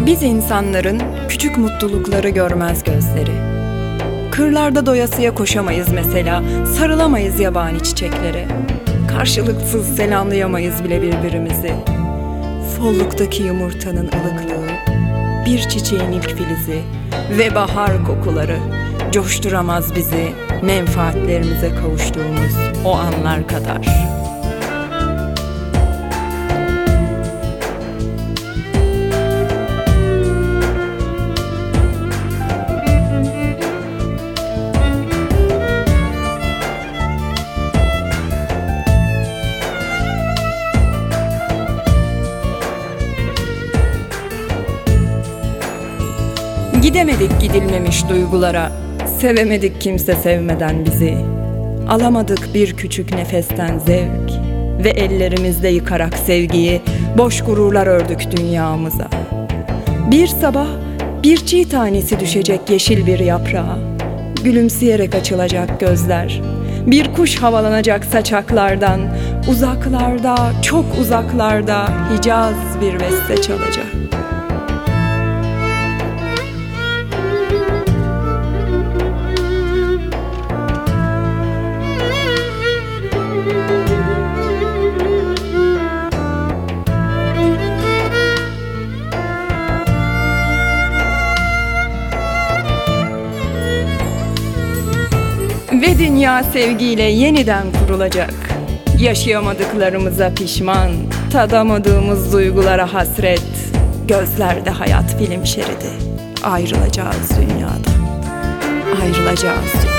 Biz insanların küçük mutlulukları görmez gözleri. Kırlarda doyasıya koşamayız mesela, sarılamayız yabani çiçeklere. Karşılıksız selamlayamayız bile birbirimizi. Folluktaki yumurtanın ılıklığı, bir çiçeğin ilk filizi ve bahar kokuları coşturamaz bizi menfaatlerimize kavuştuğumuz o anlar kadar. Gidemedik gidilmemiş duygulara, sevemedik kimse sevmeden bizi. Alamadık bir küçük nefesten zevk ve ellerimizde yıkarak sevgiyi boş gururlar ördük dünyamıza. Bir sabah bir çiğ tanesi düşecek yeşil bir yaprağa, gülümseyerek açılacak gözler. Bir kuş havalanacak saçaklardan, uzaklarda, çok uzaklarda Hicaz bir beste çalacak. Ve dünya sevgiyle yeniden kurulacak. Yaşayamadıklarımıza pişman, tadamadığımız duygulara hasret. Gözlerde hayat film şeridi. Ayrılacağız dünyadan. Ayrılacağız.